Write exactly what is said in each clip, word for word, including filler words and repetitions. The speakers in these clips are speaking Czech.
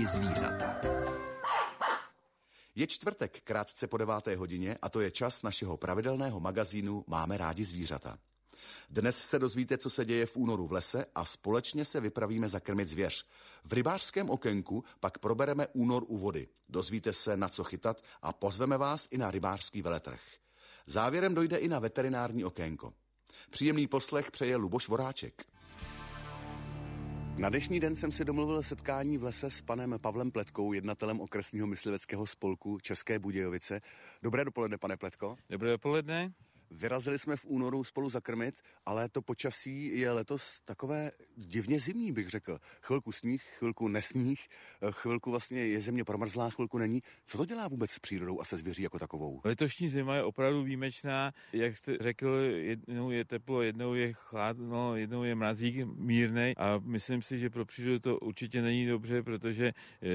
zvířata. Je čtvrtek krátce po deváté hodině a to je čas našeho pravidelného magazínu Máme rádi zvířata. Dnes se dozvíte, co se děje v únoru v lese a společně se vypravíme zakrmit zvěř. V rybářském okénku pak probereme únor u vody. Dozvíte se, na co chytat a pozveme vás i na rybářský veletrh. Závěrem dojde i na veterinární okénko. Příjemný poslech přeje Luboš Voráček. Na dnešní den jsem si domluvil setkání v lese s panem Pavlem Pletkou, jednatelem okresního mysliveckého spolku České Budějovice. Dobré dopoledne, pane Pletko. Dobré dopoledne. Vyrazili jsme v únoru spolu zakrmit, ale to počasí je letos takové divně zimní, bych řekl. Chvilku sníh, chvilku nesníh, chvilku vlastně je země promrzlá, chvilku není. Co to dělá vůbec s přírodou a se zvěří jako takovou? Letošní zima je opravdu výjimečná. Jak jste řekl, jednou je teplo, jednou je chladno, jednou je mrazík mírnej a myslím si, že pro přírodu to určitě není dobře, protože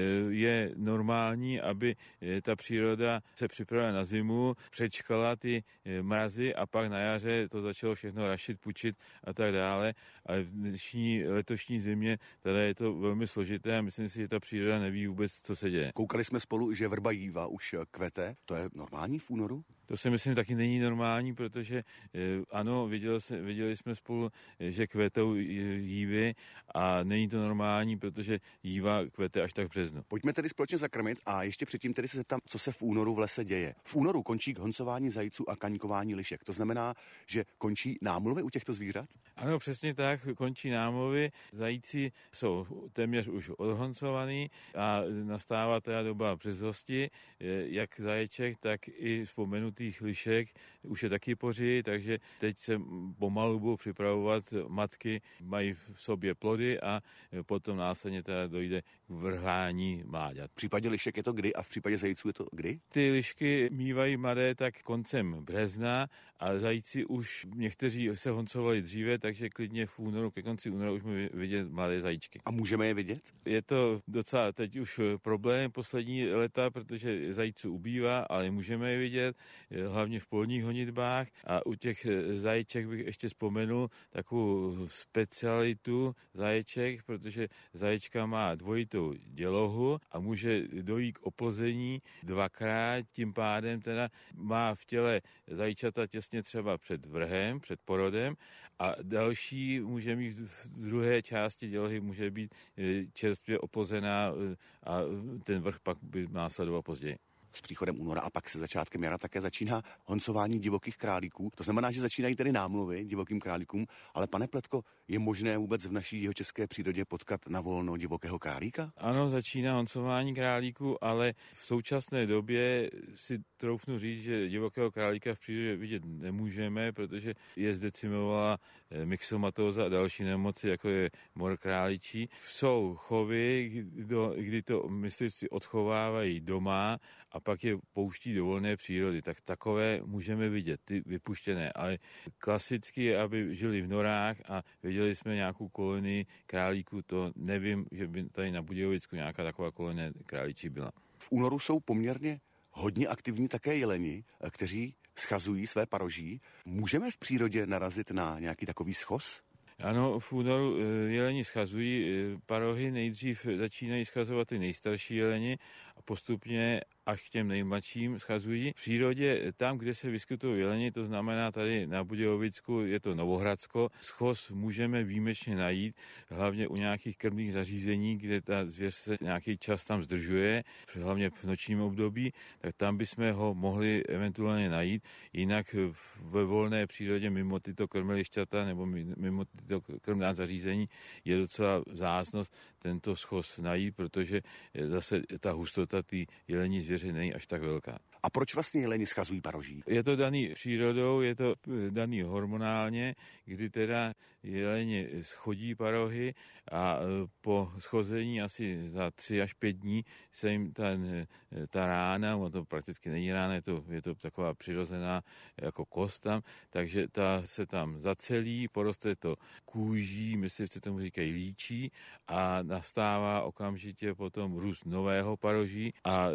je normální, aby ta příroda se připravila na zimu, přečkala ty mrazy a pak na jaře to začalo všechno rašit, pučit a tak dále. Ale v dnešní letošní zimě teda je to velmi složité a myslím si, že ta příroda neví vůbec, co se děje. Koukali jsme spolu, že vrba jíva už kvete. To je normální v únoru? To si myslím taky není normální, protože ano, viděli, se, viděli jsme spolu, že kvetou jívy a není to normální, protože jíva kvete až tak v březnu. Pojďme tedy společně zakrmit a ještě předtím tedy se zeptám, co se v únoru v lese děje. V únoru končí honcování zajíců a kaňkování lišek. To znamená, že končí námluvy u těchto zvířat? Ano, přesně tak, končí námluvy. Zajíci jsou téměř už odhoncovaný a nastává teda doba březosti, jak zaječek, tak i vzpomenutých lišek. Už je taky poři, takže teď se pomalu budou připravovat matky, mají v sobě plody a potom následně teda dojde k vrhání mláďat. V případě lišek je to kdy a v případě zajíců je to kdy? Ty lišky mívají mladé tak koncem března a zajíci už někteří se honcovali dříve, takže klidně v únoru, ke konci února už můžeme vidět mladé zajíčky. A můžeme je vidět? Je to docela teď už problém poslední léta, protože zajíců ubývá, ale můžeme je vidět, hlavně v polních honitbách a u těch zajíček bych ještě vzpomenul takovou specialitu zaječek, protože zaječka má dvojitou dělohu a může dojít k oplození dvakrát, tím pádem teda má v těle zajíčata těsně třeba před vrhem, před porodem a další může mít v druhé části dělohy může být čerstvě oplozená a ten vrch pak by následoval později. S příchodem února a pak se začátkem jara také začíná honcování divokých králíků. To znamená, že začínají tedy námluvy divokým králíkům, ale pane Pletko, je možné vůbec v naší jihočeské přírodě potkat na volno divokého králíka? Ano, začíná honcování králíků, ale v současné době si troufnu říct, že divokého králíka v přírodě vidět nemůžeme, protože je zdecimovala myxomatóza a další nemoci, jako je mor králičí. Jsou chovy, kdy to myslivci odchovávají doma a pak je pouští do volné přírody, tak takové můžeme vidět, ty vypuštěné, ale klasicky, aby žili v norách a viděli jsme nějakou kolonii králíků, to nevím, že by tady na Budějovicku nějaká taková kolonie králíčí byla. V únoru jsou poměrně hodně aktivní také jeleni, kteří schazují své paroží. Můžeme v přírodě narazit na nějaký takový schoz? Ano, v únoru jeleni schazují parohy, nejdřív začínají schazovat ty nejstarší jeleni a postupně až k těm nejmladším schazují. V přírodě, tam, kde se vyskytují jeleni, to znamená tady na Budějovicku, je to Novohradsko, schoz můžeme výjimečně najít, hlavně u nějakých krmných zařízení, kde ta zvěř se nějaký čas tam zdržuje, hlavně v nočním období, tak tam bychom ho mohli eventuálně najít. Jinak ve volné přírodě mimo tyto krmelišťata nebo mimo tyto krmná zařízení je docela vzácnost tento schoz najít, protože zase ta hustota ty jelení zvěře není až tak velká. A proč vlastně jeleni schazují paroží? Je to daný přírodou, je to daný hormonálně, kdy teda jeleni schodí parohy a po schození asi za tři až pět dní se jim ten, ta rána, ono to prakticky není rána, je to, je to taková přirozená jako kost tam, takže ta se tam zacelí, poroste to kůží, myslivci tomu říkají líčí a nastává okamžitě potom růst nového paroží a ten růst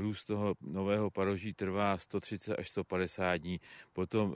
růst toho nového paroží trvá sto třicet až sto padesát dní. Potom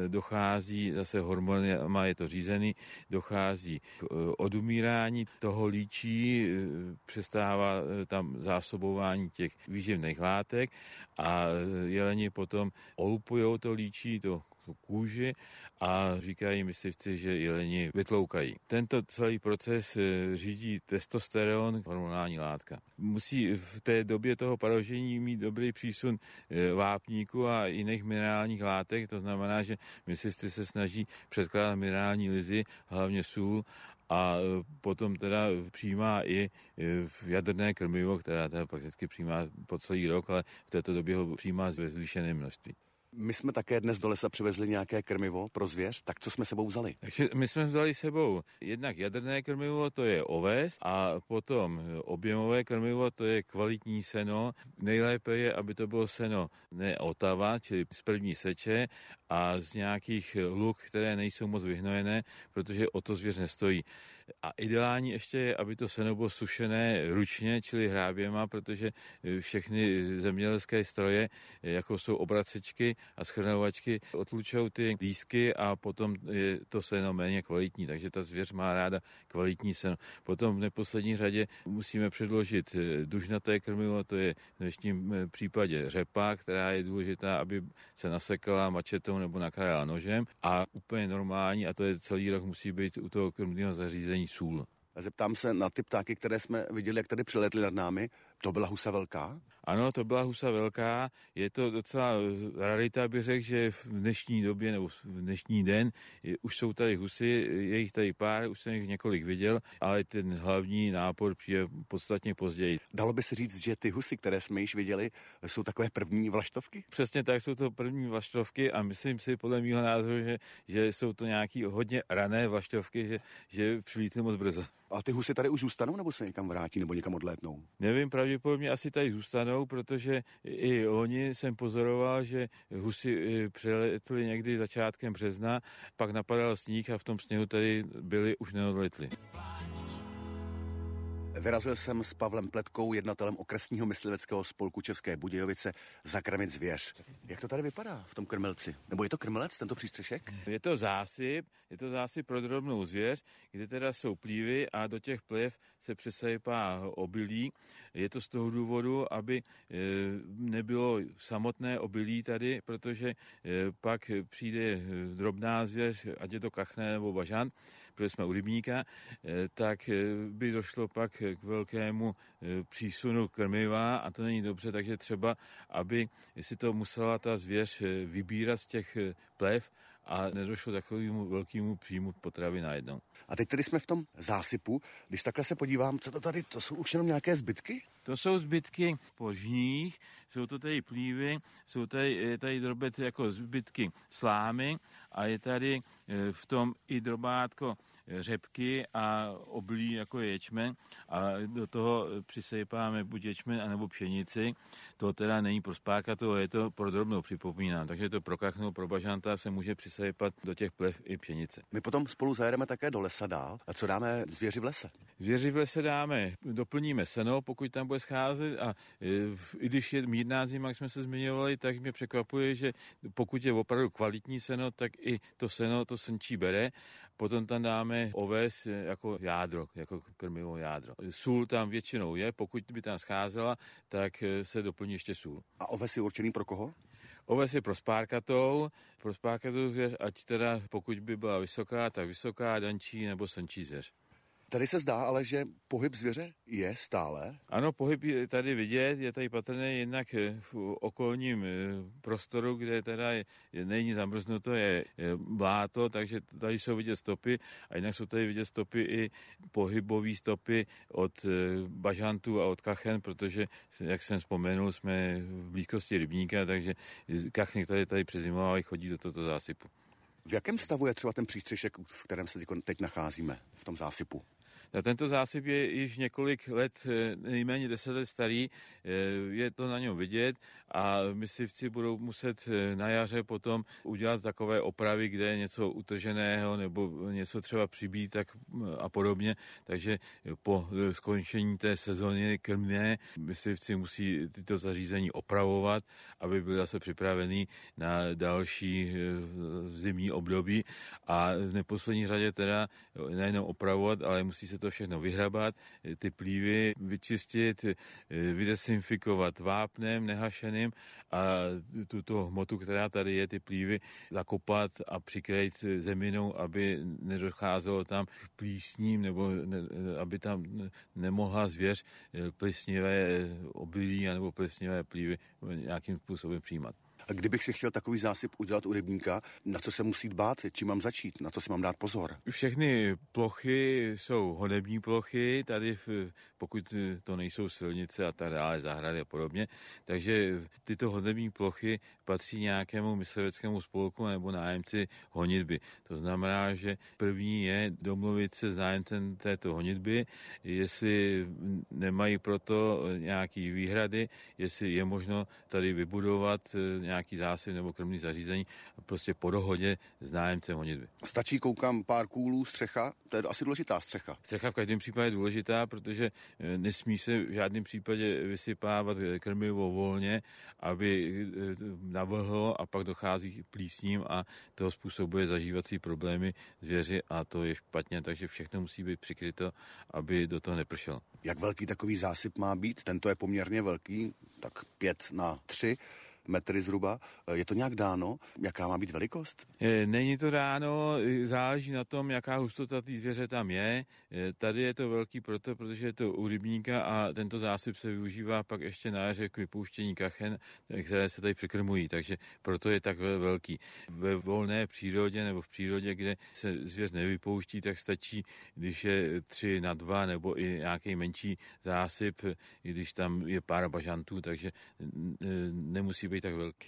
dochází zase hormony, je to řízený, dochází k odumírání toho líčí, přestává tam zásobování těch výživných látek a jeleni potom olupujou to líčí, to kůži a říkají myslivci, že jeleni vytloukají. Tento celý proces řídí testosteron, hormonální látka. Musí v té době toho parožení mít dobrý přísun vápníku a jiných minerálních látek, to znamená, že myslivci se snaží předkládat minerální lizy, hlavně sůl, a potom teda přijímá i jadrné krmivo, která teda prakticky přijímá po celý rok, ale v této době ho přijímá ve zvýšeném množství. My jsme také dnes do lesa přivezli nějaké krmivo pro zvěř, tak co jsme sebou vzali? Takže my jsme vzali sebou jednak jadrné krmivo, to je oves, a potom objemové krmivo, to je kvalitní seno. Nejlépe je, aby to bylo seno ne otava, čili z první seče a z nějakých luk, které nejsou moc vyhnojené, protože o to zvěř nestojí. A ideální ještě je, aby to seno bylo sušené ručně, čili hráběma, protože všechny zemědělské stroje, jako jsou obracečky a schrnovačky, otlučou ty lístky a potom je to seno méně kvalitní, takže ta zvěř má ráda kvalitní seno. Potom v neposlední řadě musíme předložit dužnaté krmivo, to je v dnešním případě řepa, která je důležitá, aby se nasekala mačetou nebo nakrájela nožem, a úplně normální, a to je celý rok, musí být u toho krmného zařízení sůl. Zeptám se na ty ptáky, které jsme viděli, jak tady přiletly nad námi. To byla husa velká? Ano, to byla husa velká. Je to docela rarita, bych řekl, že v dnešní době nebo v dnešní den je, už jsou tady husy, je jich tady pár, už jsem jich několik viděl, ale ten hlavní nápor přijde podstatně později. Dalo by se říct, že ty husy, které jsme již viděli, jsou takové první vlaštovky? Přesně tak, jsou to první vlaštovky a myslím si podle mého názoru, že, že jsou to nějaký hodně rané vlaštovky, že, že přilítly moc brzo. A ty husy tady už zůstanou, nebo se někam vrátí, nebo někam odlétnou? Nevím, pravděpodobně asi tady zůstanou, protože i loni jsem pozoroval, že husy přeletly někdy začátkem března, pak napadal sníh a v tom sněhu tady byly, už neodletly. Vyrazil jsem s Pavlem Pletkou, jednatelem okresního mysliveckého spolku České Budějovice, zakrmit zvěř. Jak to tady vypadá v tom krmelci? Nebo je to krmelec, tento přístřešek? Je to zásyp, je to zásyp pro drobnou zvěř, kde teda jsou plívy a do těch plev se přesypá obilí. Je to z toho důvodu, aby nebylo samotné obilí tady, protože pak přijde drobná zvěř, ať je to kachne nebo bažant, protože jsme u rybníka, tak by došlo pak k velkému přísunu krmiva a to není dobře, takže třeba, aby si to musela ta zvěř vybírat z těch plev a nedošlo takovému velkému příjmu potravy najednou. A teď tady jsme v tom zásypu. Když takhle se podívám, co to tady, to jsou už jenom nějaké zbytky? To jsou zbytky požních, jsou to tady plívy, jsou tady, je tady drobet jako zbytky slámy a je tady v tom i drobátko řepky a oblí jako ječmen a do toho přisejpáme buď ječmen anebo pšenici. To teda není pro spárka, to je to pro drobnou, připomínám. Takže to pro kachnu, pro bažanta se může přisejpat do těch plev i pšenice. My potom spolu zajedeme také do lesa dál. A co dáme zvěři v lese? Zvěři v lese dáme, doplníme seno, pokud tam bude scházet, a i když je mírná zima, jak jsme se zmiňovali, tak mě překvapuje, že pokud je opravdu kvalitní seno, tak i to seno to srnčí bere. Potom tam dáme oves jako jádro, jako krmivo jádro. Sůl tam většinou je, pokud by tam scházela, tak se doplní ještě sůl. A oves je určený pro koho? Oves je pro spárkatou, pro spárkatou zvěř, ať teda pokud by byla vysoká, tak vysoká, dančí nebo srnčí zvěř. Tady se zdá ale, že pohyb zvěře je stále. Ano, pohyb je tady vidět, je tady patrný jednak v okolním prostoru, kde teda je, není zamrznuto, je, je bláto, takže tady jsou vidět stopy a jinak jsou tady vidět stopy i pohybové stopy od bažantů a od kachen, protože, jak jsem vzpomenul, jsme v blízkosti rybníka, takže kachny, které tady přezimovávají, chodí do tohoto zásypu. V jakém stavu je třeba ten přístřešek, v kterém se teď nacházíme, v tom zásypu? A tento zásyp je již několik let, nejméně deset let starý, je to na něm vidět a myslivci budou muset na jaře potom udělat takové opravy, kde je něco utrženého nebo něco třeba přibít tak a podobně, takže po skončení té sezóny krmné myslivci musí tyto zařízení opravovat, aby byly zase připravený na další zimní období a v neposlední řadě teda nejenom opravovat, ale musí se to všechno vyhrabat, ty plívy vyčistit, vydesinfikovat vápnem nehašeným a tuto hmotu, která tady je, ty plívy zakopat a přikrýt zeminou, aby nedocházelo tam k plísním nebo ne, aby tam nemohla zvěř plesnivé obilí nebo plesnivé plívy nějakým způsobem přijímat. A kdybych si chtěl takový zásyp udělat u rybníka, na co se musí dbát, čím mám začít, na co si mám dát pozor? Všechny plochy jsou honební plochy, tady pokud to nejsou silnice a tak dále, zahrady a podobně, takže tyto honební plochy patří nějakému mysliveckému spolku nebo nájemci honitby. To znamená, že první je domluvit se s nájemcem této honitby, jestli nemají proto nějaký výhrady, jestli je možno tady vybudovat nějaký zásyp nebo krmný zařízení prostě po dohodě s nájemcem honitby. Stačí, koukám, pár kůlů, střecha, to je asi důležitá střecha. Střecha v každém případě je důležitá, protože nesmí se v žádném případě vysypávat krmivo volně, aby navlhlo a pak dochází k plísním a to způsobuje zažívací problémy zvěři a to je špatně, takže všechno musí být přikryto, aby do toho nepršelo. Jak velký takový zásyp má být? Tento je poměrně velký, tak pět na tři metry zhruba. Je to nějak dáno? Jaká má být velikost? Není to dáno, záleží na tom, jaká hustota té zvěře tam je. Tady je to velký proto, protože je to u rybníka a tento zásyp se využívá pak ještě na jaře k vypouštění kachen, které se tady překrmují, takže proto je tak velký. Ve volné přírodě nebo v přírodě, kde se zvěř nevypouští, tak stačí, když je tři na dva nebo i nějaký menší zásyp, i když tam je pár bažantů, takže nemusí být tak velký.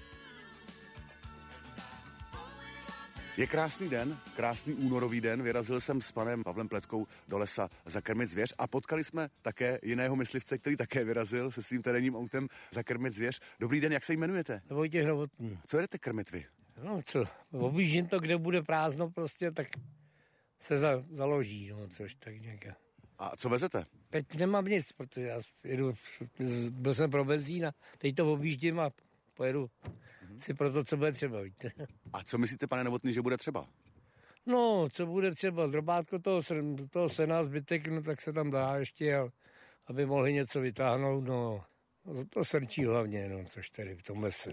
Je krásný den, krásný únorový den. Vyrazil jsem s panem Pavlem Pletkou do lesa zakrmit zvěř a potkali jsme také jiného myslivce, který také vyrazil se svým terénním autem zakrmit zvěř. Dobrý den, jak se jmenujete? Vojtěch Novotný. Co jdete krmit vy? No co, objíždím to, kde bude prázdno prostě, tak se za, založí, no což tak nějak. A co vezete? Teď nemám nic, protože já jedu, byl jsem pro benzín a teď to objíždím a pojedu mm-hmm. si pro to, co bude třeba, víte. A co myslíte, pane Novotný, že bude třeba? No, co bude třeba, drobátko toho, toho sena, zbytek, no tak se tam dá ještě, aby mohli něco vytáhnout, no. To srčí hlavně, no, což tady v tom lese.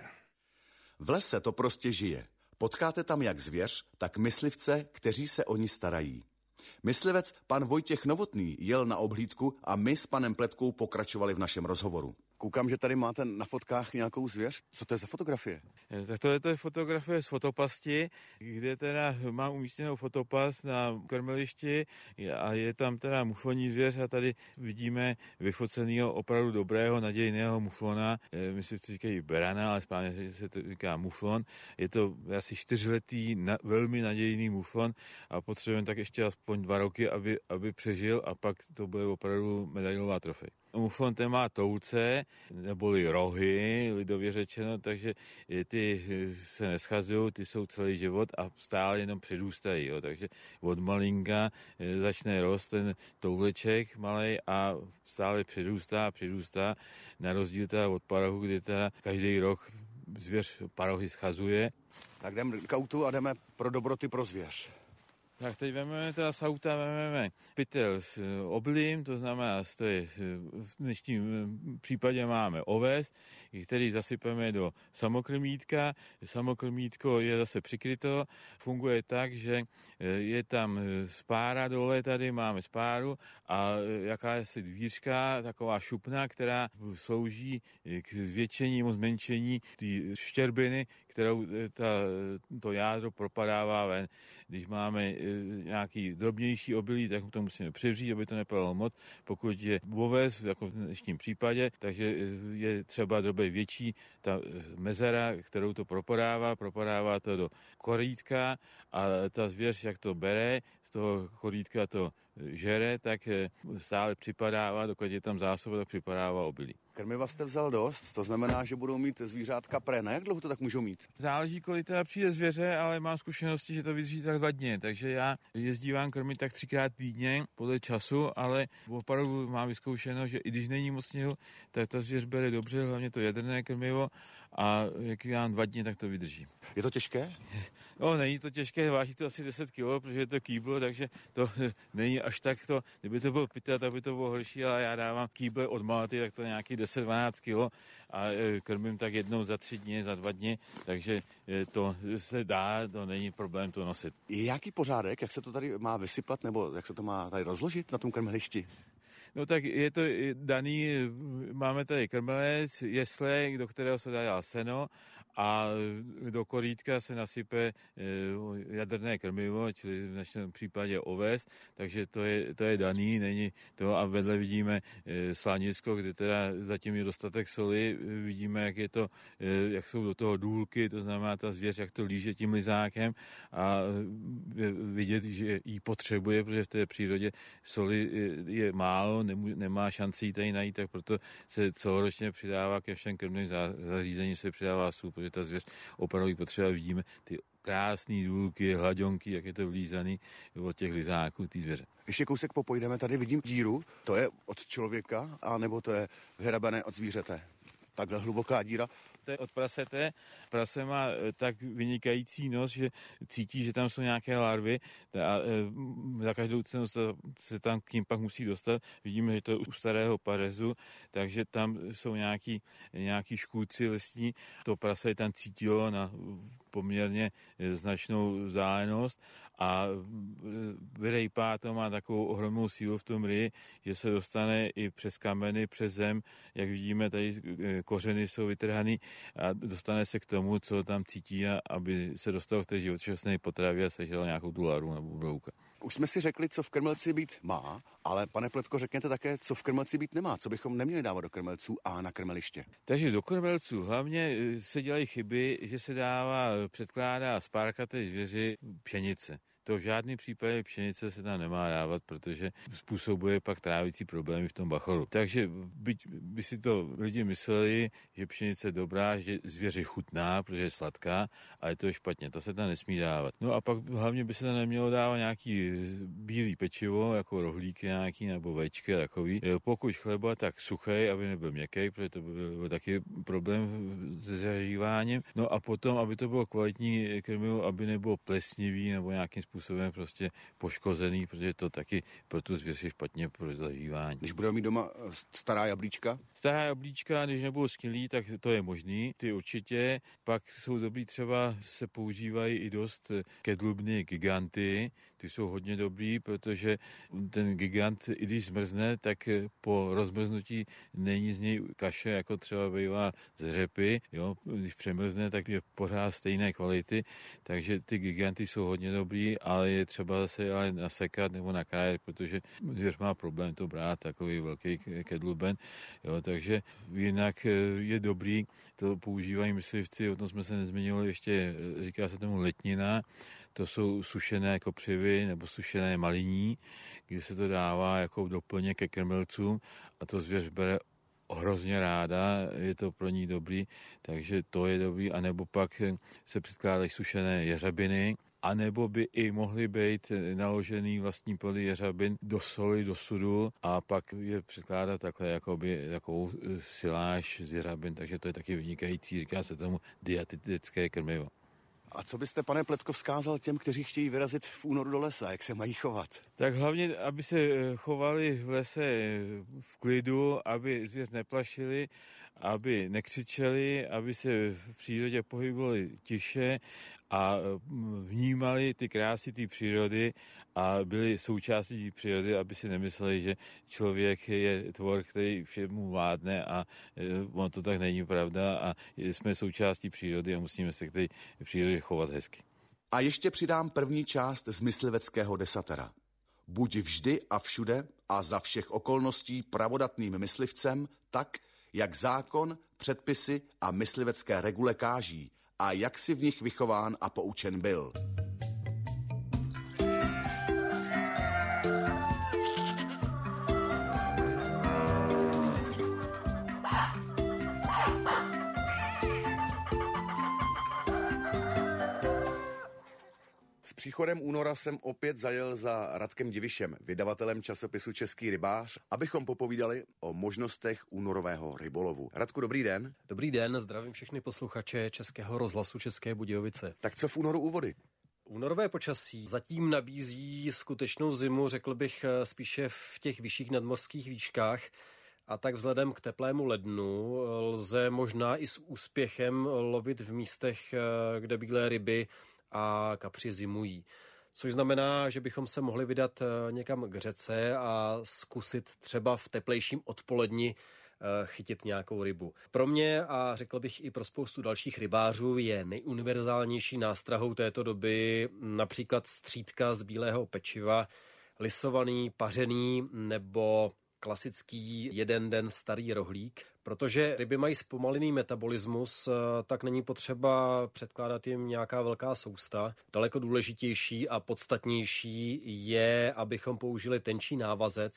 V lese to prostě žije. Potkáte tam jak zvěř, tak myslivce, kteří se o ní starají. Myslivec pan Vojtěch Novotný jel na obhlídku a my s panem Pletkou pokračovali v našem rozhovoru. Koukám, že tady máte na fotkách nějakou zvěř. Co to je za fotografie? Tak to je, to je fotografie z fotopasti, kde teda mám umístěnou fotopas na krmilišti a je tam teda mufloní zvěř a tady vidíme vyfoceného opravdu dobrého, nadějného muflona. My si říkají berana, ale správně se to říká muflon. Je to asi čtyřletý, na, velmi nadějný muflon a potřebujeme tak ještě aspoň dva roky, aby, aby přežil a pak to bude opravdu medailová trofej. Muflon ten má touce, neboli rohy, lidově řečeno, takže ty se neschazují, ty jsou celý život a stále jenom přirůstají. Jo. Takže od malinka začne rost ten touleček malej a stále přirůstá a přirůstá, na rozdíl teda od parohu, kdy teda každý rok zvěř parohy schazuje. Tak jdeme k autu a jdeme pro dobroty pro zvěř. Tak teď vezmeme teda z auta, vezmeme pytel s obilím, to znamená, to je, v dnešním případě máme oves, který zasypeme do samokrmítka. Samokrmítko je zase přikryto, funguje tak, že je tam spára dole, tady máme spáru a jakási dvířka, taková šupna, která slouží k zvětšení nebo zmenšení té štěrbiny, kterou ta, to jádro propadává ven. Když máme nějaký drobnější obilí, tak to musíme převřít, aby to nepadalo moc. Pokud je oves, jako v dnešním případě, takže je třeba drobě větší ta mezera, kterou to propadává, propadává to do korítka a ta zvěř, jak to bere, z toho chorítka to žere, tak stále připadává, dokud je tam zásoba, tak připadává obilí. Krmiva jste vzal dost, to znamená, že budou mít zvířátka pré. Na jak dlouho to tak můžou mít? Záleží, kolik teda přijde zvěře, ale mám zkušenosti, že to vydrží tak dva dny, takže já jezdívám krmit tak třikrát týdně podle času, ale opravdu mám vyzkoušeno, že i když není moc sněhu, tak ta zvěř bere dobře, hlavně to jaderné krmivo a jak já dva dny, tak to vydrží. Je to těžké? No, není to těžké, váží to asi deset kilo, protože je to kýbl, takže to není až tak to, kdyby to bylo pytel, tak by to bylo horší, ale já dávám kýble od malaty, tak to je nějaký deset dvanáct kilo a krmím tak jednou za tři dny, za dva dny, takže to se dá, to není problém to nosit. Je nějaký pořádek, jak se to tady má vysypat, nebo jak se to má tady rozložit na tom krmlišti? No tak je to daný, máme tady krmelec, jesle, do kterého se dá seno a do korítka se nasype jaderné krmivo, čili v našem případě oves, takže to je, to je daný, není to a vedle vidíme slanisko, kde teda zatím je dostatek soli, vidíme, jak je to, jak jsou do toho důlky, to znamená ta zvěř, jak to líže tím lizákem a vidět, že ji potřebuje, protože v té přírodě soli je málo, nemů, nemá šanci ji tady najít, tak proto se celoročně přidává ke všem krmným zařízením se přidává sůl, protože ta zvěř opravdu potřeba, vidíme ty krásné důlky, hladionky, jak je to vlízaný od těch lizáků té zvěře. Ještě kousek popojdeme, tady vidím díru, to je od člověka, anebo to je vyhrabané od zvířete? Takhle hluboká díra. To je od prasete. Prase má tak vynikající nos, že cítí, že tam jsou nějaké larvy a za každou cenu se tam k ním pak musí dostat. Vidíme, že to je u starého parezu, takže tam jsou nějaký, nějaký škůdci lesní. To prase tam cítilo na poměrně značnou vzdálenost a vyrejpá to, má takovou ohromnou sílu v tom ryji, že se dostane i přes kameny, přes zem, jak vidíme, tady kořeny jsou vytrhaný a dostane se k tomu, co tam cítí, aby se dostal v té živočišné potravě a sežral nějakou tu larvu nebo brouka. Už jsme si řekli, co v krmelci být má, ale pane Pletko, řekněte také, co v krmelci být nemá, co bychom neměli dávat do krmelců a na krmeliště. Takže do krmelců hlavně se dělají chyby, že se dává, předkládá spárkaté zvěři pšenice. To v žádném případě pšenice se tam nemá dávat, protože způsobuje pak trávicí problémy v tom bachoru. Takže byť by si to lidi mysleli, že pšenice je dobrá, že zvěři chutná, protože je sladká, ale to je špatně, to se tam nesmí dávat. No a pak hlavně by se tam nemělo dávat nějaký bílý pečivo, jako rohlíky nějaký nebo večky a takový. Pokud chleba, tak suchý, aby nebyl měkký, protože to byl taky problém se zažíváním. No a potom, aby to bylo kvalitní krmivo, aby nebylo plesnivý nebo nějakým způsobem způsobem prostě poškozený, protože to taky pro tu zvěř je špatně pro zažívání. Když budeme mít doma stará jablíčka? Stará jablíčka, když nebudou skylí, tak to je možný, ty určitě. Pak jsou dobrý, třeba se používají i dost kedlubny giganty, ty jsou hodně dobrý, protože ten gigant, i když zmrzne, tak po rozmrznutí není z něj kaše, jako třeba bývá z řepy, jo? Když přemrzne, tak je pořád stejné kvality, takže ty giganty jsou hodně dobrý, ale je třeba zase ale nasekat nebo nakrájet, protože zvěř má problém to brát, takový velký kedluben, jo? Takže jinak je dobrý, to používají myslivci, o tom jsme se nezmínili, ještě říká se tomu letnina, to jsou sušené kopřivy nebo sušené maliní, kdy se to dává jako doplněk ke krmelcům a to zvěř bere hrozně ráda, je to pro ní dobrý, takže to je dobrý, anebo pak se předkládají sušené jeřabiny, anebo by i mohly být naložený vlastní plody jeřabin do soli, do sudu a pak je předkládat takhle jakoby takovou siláž z jeřabin, takže to je taky vynikající, říká se tomu dietetické krmivo. A co byste, pane Pletko, vzkázal těm, kteří chtějí vyrazit v únoru do lesa? Jak se mají chovat? Tak hlavně, aby se chovali v lese v klidu, aby zvěř neplašili, aby nekřičeli, aby se v přírodě pohybovali tiše a vnímali ty krásy té přírody a byli součástí té přírody, aby si nemysleli, že člověk je tvor, který všemu vládne a on to tak není pravda a jsme součástí přírody a musíme se k té přírodě chovat hezky. A ještě přidám první část z mysliveckého desatera. Buď vždy a všude a za všech okolností pravodatným myslivcem tak, jak zákon, předpisy a myslivecké regule káží a jak si v nich vychován a poučen byl. příchodem února jsem opět zajel za Radkem Divišem, vydavatelem časopisu Český rybář, abychom popovídali o možnostech únorového rybolovu. Radku, dobrý den. Dobrý den, zdravím všechny posluchače Českého rozhlasu České Budějovice. Tak co v únoru u vody? Únorové počasí zatím nabízí skutečnou zimu, řekl bych spíše v těch vyšších nadmořských výškách. A tak vzhledem k teplému lednu lze možná i s úspěchem lovit v místech, kde bílé ryby a kapři zimují. Což znamená, že bychom se mohli vydat někam k řece a zkusit třeba v teplejším odpoledni chytit nějakou rybu. Pro mě a řekl bych i pro spoustu dalších rybářů je nejuniverzálnější nástrahou této doby například střídka z bílého pečiva, lisovaný, pařený nebo klasický jeden den starý rohlík. Protože ryby mají zpomalený metabolismus, tak není potřeba předkládat jim nějaká velká sousta. Daleko důležitější a podstatnější je, abychom použili tenčí návazec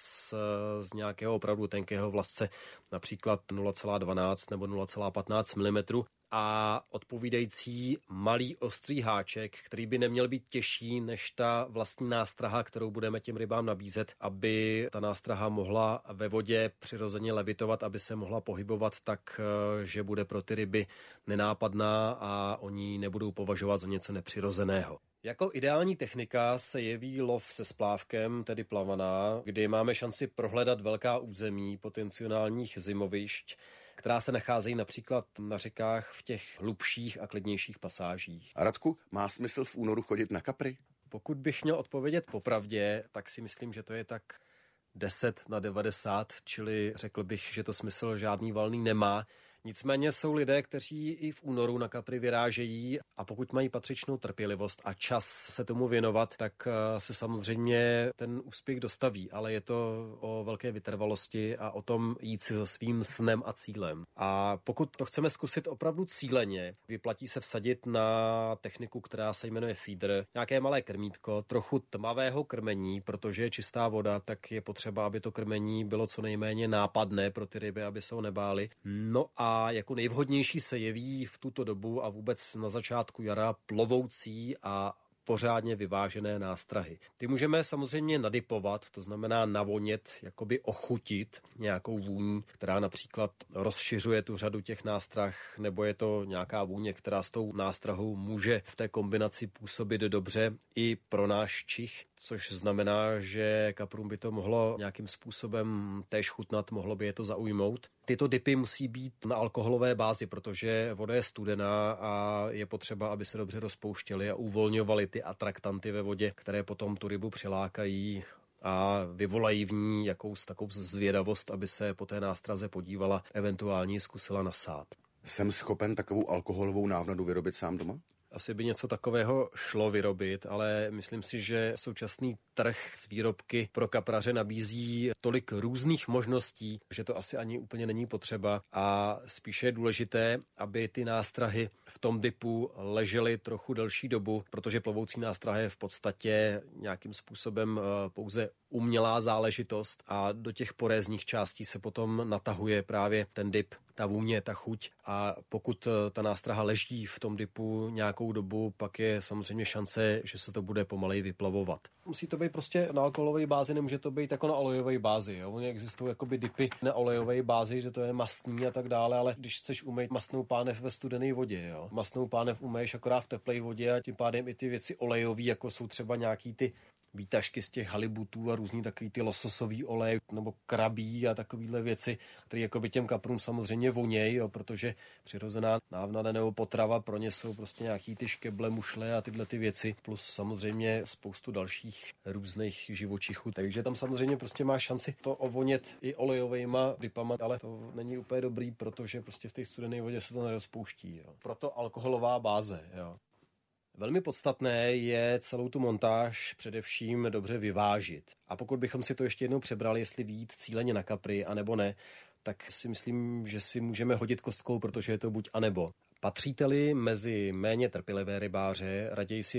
z nějakého opravdu tenkého vlasce, například nula celá dvanáct nebo nula celá patnáct milimetrů. A odpovídající malý ostrý háček, který by neměl být těžší než ta vlastní nástraha, kterou budeme těm rybám nabízet, aby ta nástraha mohla ve vodě přirozeně levitovat, aby se mohla pohybovat tak, že bude pro ty ryby nenápadná a oni nebudou považovat za něco nepřirozeného. Jako ideální technika se jeví lov se splávkem, tedy plavaná, kdy máme šanci prohledat velká území potenciálních zimovišť, která se nacházejí například na řekách v těch hlubších a klidnějších pasážích. A Radku, má smysl v únoru chodit na kapry? Pokud bych měl odpovědět popravdě, tak si myslím, že to je tak deset na devadesát, čili řekl bych, že to smysl žádný valný nemá. Nicméně jsou lidé, kteří i v únoru na kapry vyrážejí a pokud mají patřičnou trpělivost a čas se tomu věnovat, tak se samozřejmě ten úspěch dostaví, ale je to o velké vytrvalosti a o tom jít si za svým snem a cílem. A pokud to chceme zkusit opravdu cíleně, vyplatí se vsadit na techniku, která se jmenuje feeder, nějaké malé krmítko, trochu tmavého krmení, protože je čistá voda, tak je potřeba, aby to krmení bylo co nejméně nápadné pro ty ryby, aby se ho nebáli. No a A jako nejvhodnější se jeví v tuto dobu a vůbec na začátku jara plovoucí a pořádně vyvážené nástrahy. Ty můžeme samozřejmě nadipovat, to znamená navonět, jakoby ochutit nějakou vůní, která například rozšiřuje tu řadu těch nástrah, nebo je to nějaká vůně, která s tou nástrahou může v té kombinaci působit dobře i pro náš čich, což znamená, že kaprům by to mohlo nějakým způsobem též chutnat, mohlo by je to zaujmout. Tyto dipy musí být na alkoholové bázi, protože voda je studená a je potřeba, aby se dobře rozpouštěly a uvolňovaly ty atraktanty ve vodě, které potom tu rybu přilákají a vyvolají v ní jakous takovou zvědavost, aby se po té nástraze podívala, eventuálně zkusila nasát. Jsem schopen takovou alkoholovou návnadu vyrobit sám doma? Asi by něco takového šlo vyrobit, ale myslím si, že současný trh s výrobky pro kapraře nabízí tolik různých možností, že to asi ani úplně není potřeba a spíše je důležité, aby ty nástrahy v tom dipu ležely trochu delší dobu, protože plovoucí nástraha je v podstatě nějakým způsobem pouze umělá záležitost a do těch porézních částí se potom natahuje právě ten dip, ta vůně, ta chuť a pokud ta nástraha leží v tom dipu nějakou dobu, pak je samozřejmě šance, že se to bude pomaleji vyplavovat. Musí to být prostě na alkoholové bázi, nemůže to být jako na olejové bázi. Jo? Oni existují jakoby dipy na olejové bázi, že to je mastný a tak dále, ale když chceš umýt mastnou pánev ve studené vodě, jo? Mastnou pánev umýš akorát v teplé vodě a tím pádem i ty věci olejové, jako jsou třeba nějaký ty výtažky z těch halibutů a různý takový ty lososový olej nebo krabí a takovýhle věci, které jako by těm kaprům samozřejmě vonějí, jo, protože přirozená návnada nebo potrava pro ně jsou prostě nějaký ty škeble, mušle a tyhle ty věci, plus samozřejmě spoustu dalších různých živočichů. Takže tam samozřejmě prostě má šanci to ovonět i olejovejma dipama, ale to není úplně dobrý, protože prostě v té studené vodě se to nerozpouští. Jo. Proto alkoholová báze. Jo. Velmi podstatné je celou tu montáž především dobře vyvážit. A pokud bychom si to ještě jednou přebrali, jestli vyjít cíleně na kapry, anebo ne, tak si myslím, že si můžeme hodit kostkou, protože je to buď anebo. Patříte-li mezi méně trpělivé rybáře, raději si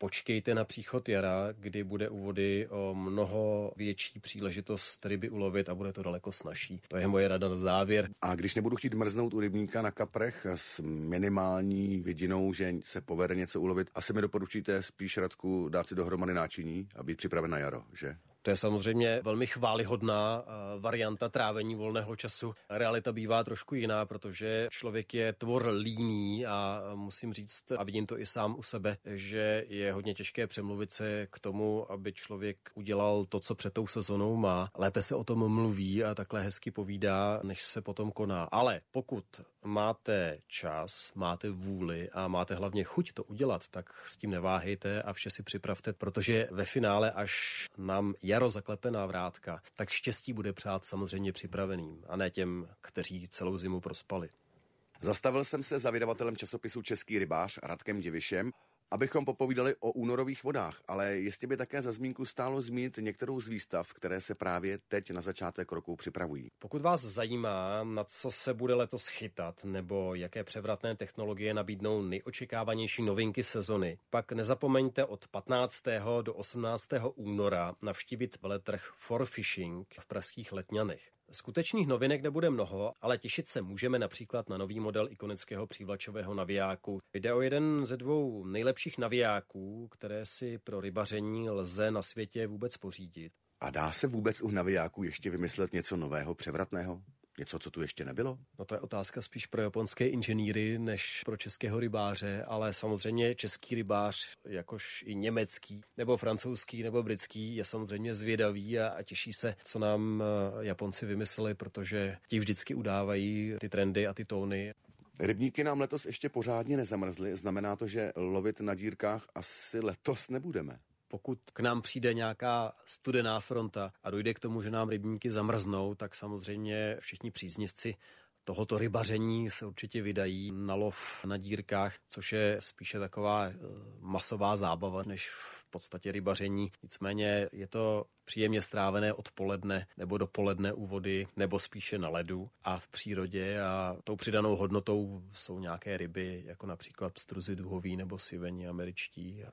počkejte na příchod jara, kdy bude u vody o mnoho větší příležitost ryby ulovit a bude to daleko snazší. To je moje rada na závěr. A když nebudu chtít mrznout u rybníka na kaprech s minimální vidinou, že se povede něco ulovit, asi mi doporučíte spíš, Radku, dát si dohromady náčiní a být připraven na jaro, že? To je samozřejmě velmi chvályhodná varianta trávení volného času. Realita bývá trošku jiná, protože člověk je tvor líný a musím říct, a vidím to i sám u sebe, že je hodně těžké přemluvit se k tomu, aby člověk udělal to, co před tou sezónou má. Lépe se o tom mluví a takhle hezky povídá, než se potom koná. Ale pokud máte čas, máte vůli a máte hlavně chuť to udělat, tak s tím neváhejte a vše si připravte, protože ve finále, až nám jaro zaklepená vrátka, tak štěstí bude přát samozřejmě připraveným a ne těm, kteří celou zimu prospali. Zastavil jsem se za vydavatelem časopisu Český rybář Radkem Divišem, abychom popovídali o únorových vodách, ale jestli by také za zmínku stálo zmínit některou z výstav, které se právě teď na začátek roku připravují. Pokud vás zajímá, na co se bude letos chytat, nebo jaké převratné technologie nabídnou nejočekávanější novinky sezony, pak nezapomeňte od patnáctého do osmnáctého února navštívit veletrh For Fishing v pražských Letňanech. Skutečných novinek nebude mnoho, ale těšit se můžeme například na nový model ikonického přívlačového navijáku. Jde o jeden ze dvou nejlepších navijáků, které si pro rybaření lze na světě vůbec pořídit. A dá se vůbec u navijáků ještě vymyslet něco nového, převratného? Něco, co tu ještě nebylo? No to je otázka spíš pro japonské inženýry, než pro českého rybáře, ale samozřejmě český rybář, jakož i německý, nebo francouzský, nebo britský, je samozřejmě zvědavý a, a těší se, co nám Japonci vymysleli, protože ti vždycky udávají ty trendy a ty tóny. Rybníky nám letos ještě pořádně nezamrzly, znamená to, že lovit na dírkách asi letos nebudeme. Pokud k nám přijde nějaká studená fronta a dojde k tomu, že nám rybníky zamrznou, tak samozřejmě všichni příznivci tohoto rybaření se určitě vydají na lov na dírkách, což je spíše taková masová zábava, než v podstatě rybaření. Nicméně je to příjemně strávené odpoledne nebo dopoledne u vody, nebo spíše na ledu a v přírodě, a tou přidanou hodnotou jsou nějaké ryby, jako například pstruzy duhoví nebo siveni američtí.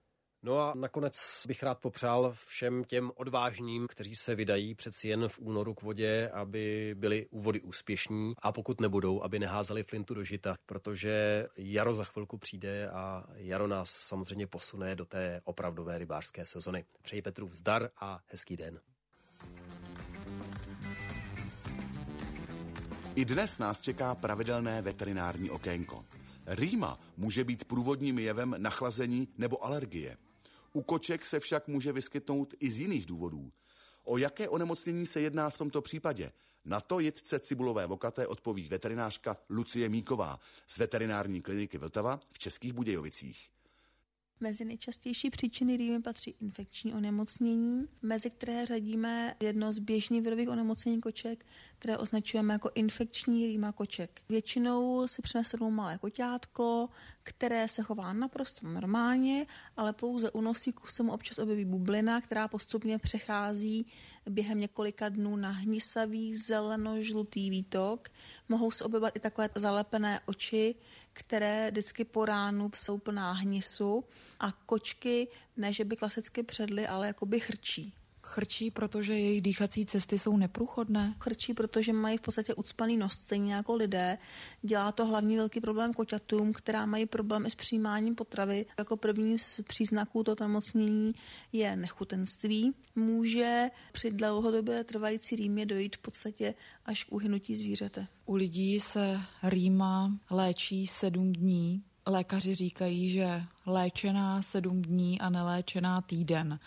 No a nakonec bych rád popřál všem těm odvážným, kteří se vydají přeci jen v únoru k vodě, aby byli u vody úspěšní, a pokud nebudou, aby neházeli flintu do žita, protože jaro za chvilku přijde a jaro nás samozřejmě posune do té opravdové rybářské sezony. Přeji Petru zdar a hezký den. I dnes nás čeká pravidelné veterinární okénko. Rýma může být průvodním jevem nachlazení nebo alergie. U koček se však může vyskytnout i z jiných důvodů. O jaké onemocnění se jedná v tomto případě? Na to jitce cibulové vokaté odpoví veterinářka Lucie Míková z veterinární kliniky Vltava v Českých Budějovicích. Mezi nejčastější příčiny rýmy patří infekční onemocnění, mezi které řadíme jedno z běžných virových onemocnění koček, které označujeme jako infekční rýma koček. Většinou si přinese domů malé koťátko, které se chová naprosto normálně, ale pouze u nosíku se mu občas objeví bublina, která postupně přechází během několika dnů na hnisavý zeleno-žlutý výtok. Mohou se objevovat i takové zalepené oči, které vždycky po ránu jsou plná hnisu, a kočky ne, že by klasicky předly, ale jakoby chrčí. Chrčí, protože jejich dýchací cesty jsou neprůchodné? Chrčí, protože mají v podstatě ucpaný nos, stejně jako lidé. Dělá to hlavní velký problém koťatům, která mají problém i s přijímáním potravy. Jako první z příznaků toto nemocnění je nechutenství. Může při dlouhodobě trvající rýmě dojít v podstatě až k uhynutí zvířete. U lidí se rýma léčí sedm dní. Lékaři říkají, že léčená sedm dní a neléčená týden.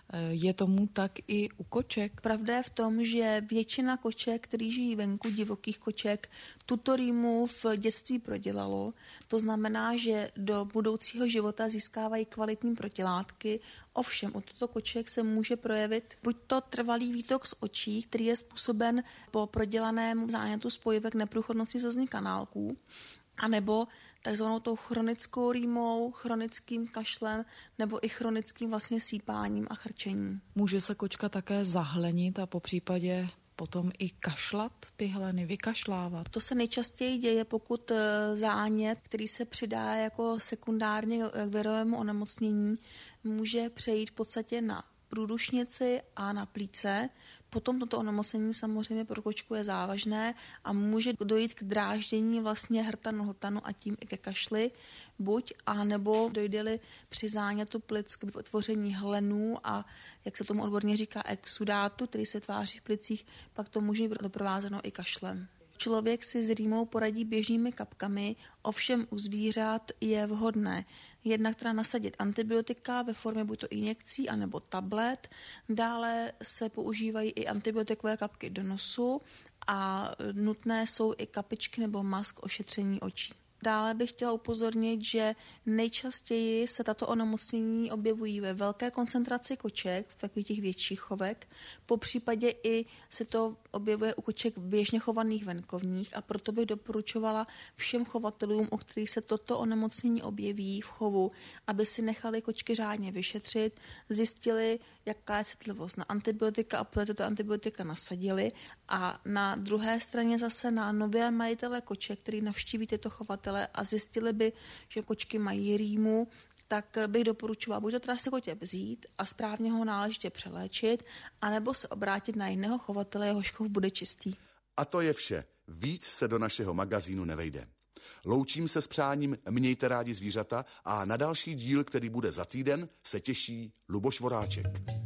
Je tomu tak i u koček? Pravda je v tom, že většina koček, který žijí venku, divokých koček, tuto rýmu v dětství prodělalo. To znamená, že do budoucího života získávají kvalitní protilátky. Ovšem, u těchto koček se může projevit buď to trvalý výtok z očí, který je způsoben po prodělaném zánětu spojivek neprůchodnosti slzných kanálků, anebo takzvanou tou chronickou rýmou, chronickým kašlem nebo i chronickým vlastně sípáním a chrčením. Může se kočka také zahlenit a po případě potom i kašlat ty hleny, vykašlávat? To se nejčastěji děje, pokud zánět, který se přidá jako sekundárně k virovému onemocnění, může přejít v podstatě na průdušnici a na plíce. Potom toto onemocnění samozřejmě pro kočku je závažné a může dojít k dráždění vlastně hrtanu, hltanu a tím i ke kašli, buď a nebo dojde-li při zánětu plic k vytvoření hlenů a, jak se tomu odborně říká, exudátu, který se tváří v plicích, pak to může být doprovázeno i kašlem. Člověk si s rýmou poradí běžnými kapkami, ovšem u zvířat je vhodné jednak teda nasadit antibiotika ve formě buď to injekcí anebo tablet. Dále se používají i antibiotikové kapky do nosu a nutné jsou i kapičky nebo mask ošetření očí. Dále bych chtěla upozornit, že nejčastěji se tato onemocnění objevují ve velké koncentraci koček, v takových těch větších chovek. Po případě i se to objevuje u koček běžně chovaných venkovních a proto bych doporučovala všem chovatelům, u kterých se toto onemocnění objeví v chovu, aby si nechali kočky řádně vyšetřit, zjistili, jaká je citlivost na antibiotika a poté tyto antibiotika nasadili. A na druhé straně zase na nové majitele koček, který navštíví tyto chovatele a zjistili by, že kočky mají rýmu, tak bych doporučovala buď to teda si kotě vzít a správně ho náležitě přeléčit, anebo se obrátit na jiného chovatele, jehož chov bude čistý. A to je vše. Víc se do našeho magazínu nevejde. Loučím se s přáním mějte rádi zvířata a na další díl, který bude za týden, se těší Luboš Voráček.